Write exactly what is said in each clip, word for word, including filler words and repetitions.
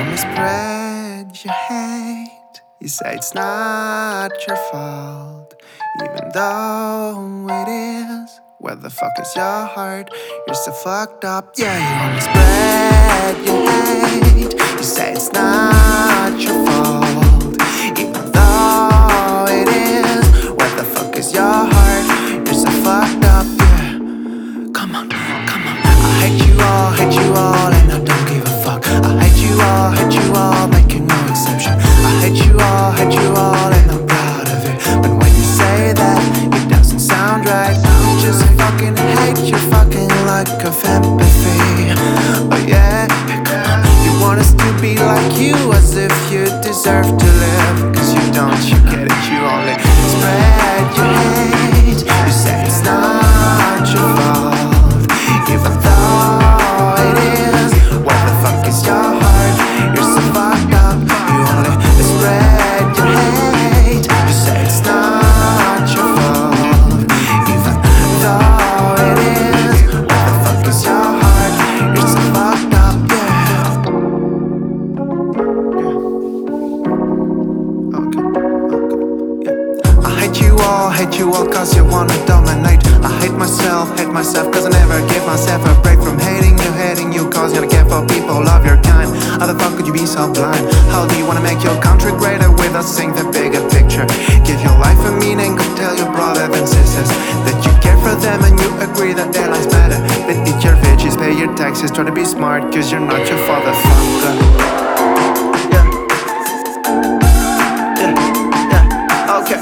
only spread your hate. You say it's not your fault, even though it is. Where the fuck is your heart? You're so fucked up. Yeah, you only spread your hate. You say it's not your fault, even though it is. Where the fuck is your heart? You're so fucked up. Yeah, come on, come on. I hate you all, hate you all, and I don't give a fuck. I hate you all, hate you all, making no exception. I hate you all, hate you all, and I'm proud of it. But when you say that, it doesn't sound right. I'm just fucking hate you, fucking lack of empathy. Oh yeah, come on. You want us to be like you, as if you deserve to live. Cause you don't, you get it, you only spread your hate. You say it's not your fault, even though it is. Where the fuck is your heart? You're so fucked up. You only spread your hate. You say it's not your fault, even though it is. Where the fuck is your heart? You're so fucked up, yeah. Yeah. Okay, okay, yeah. I hate you all, hate you all, cause you wanna dominate. I hate myself, hate myself, cause I never give myself a break from hating you, hating you, cause you don't care for people of your kind. How the fuck could you be so blind? How do you wanna make your country greater without seeing the bigger picture? Give your life a meaning, go tell your brothers and sisters that you care for them and you agree that their lives matter. But eat your veggies, pay your taxes, try to be smart, cause you're not your father, fucker. Yeah. Yeah, yeah, okay.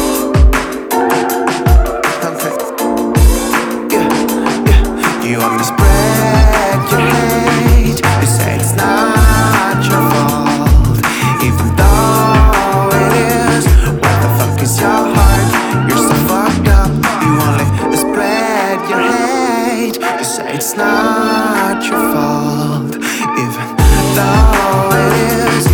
You only spread your hate. You say it's not your fault, even though it is. Where the fuck is your heart? You're so fucked up. You only spread your hate. You say it's not your fault, even though it is.